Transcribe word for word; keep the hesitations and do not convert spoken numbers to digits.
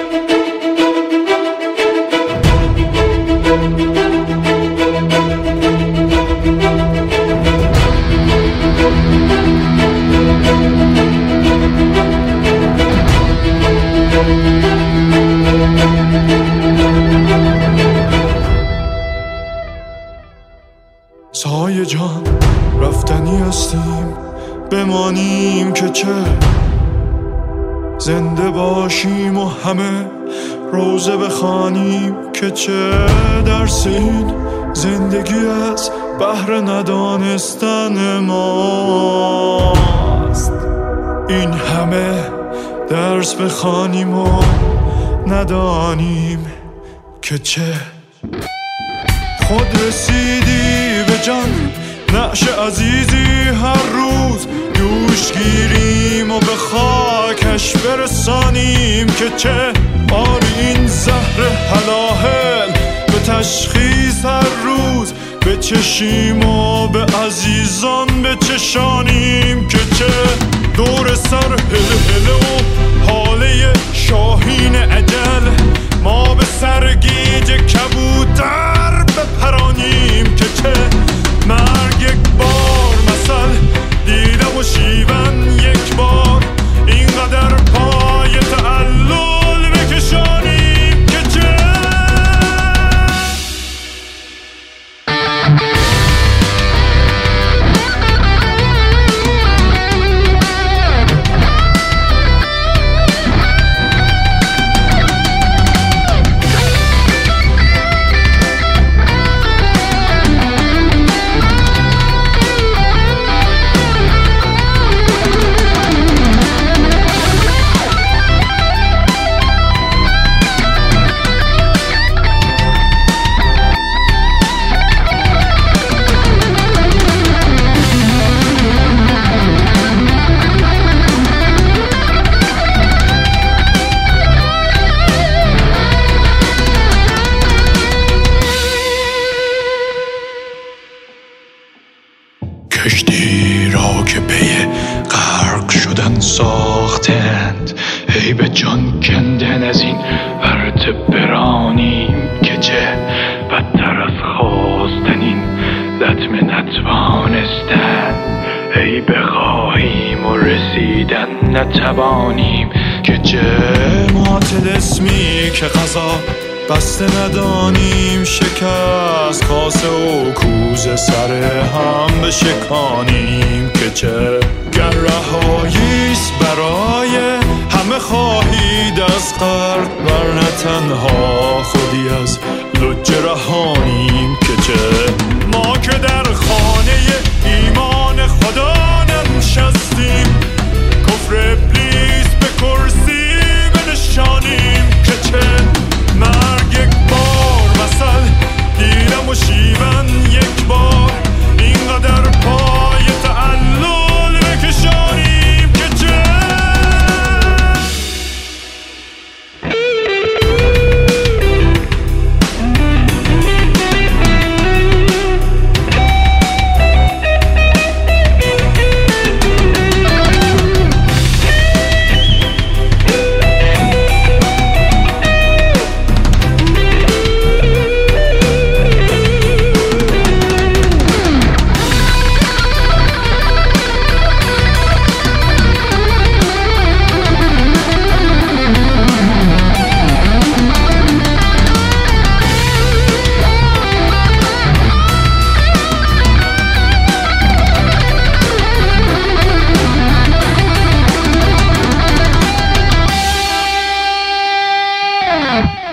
سایه جان رفتنی هستیم، بمانیم که چه، زنده باشیم و همه روزه بخوانیم که چه. درس این زندگی از بهر ندانستن ماست، این همه درس بخوانیم و ندانیم که چه. خود رسیدی به جان نعش عزیزی، هر روز دوش گیریم و به خاکش برسانیم که چه. آری این زهر هلاهل به تشخیص هر روز بچشیم و به عزیزان بچشانیم که چه. دور سر هله هله و حاله شاهین اجل، ما به سرگیج کبوتر بپرانیم که چه. مرگ یک بار مثل دیدم و شیون یک بار، اینقدر پای تعلل بکشانیم که چه. کشتی را که پی غرق شدن ساختند، ای به جان کندن از این ورطه برانیم که چه. بدتر از خواستن این لطمه نتوانستن، ای بخواهیم و رسیدن نتوانیم که چه. ما طلسمی که قضا بسته ندانیم شکست، کاسه و کوزه سر هم بشکانیم که چه. گر رهاییست برای همه خواهید از غرق، ورنه تنها خودی از لجه رهانیم که چه. ما که در خانه ایمان خدا ننشستیم، کفر ابلیس به کرسی بنشانیم که چه. مرگ یک بار مثل دیدم و شیون یک بار، اینقدر پای تعلل بکشانیم که چه. Yeah.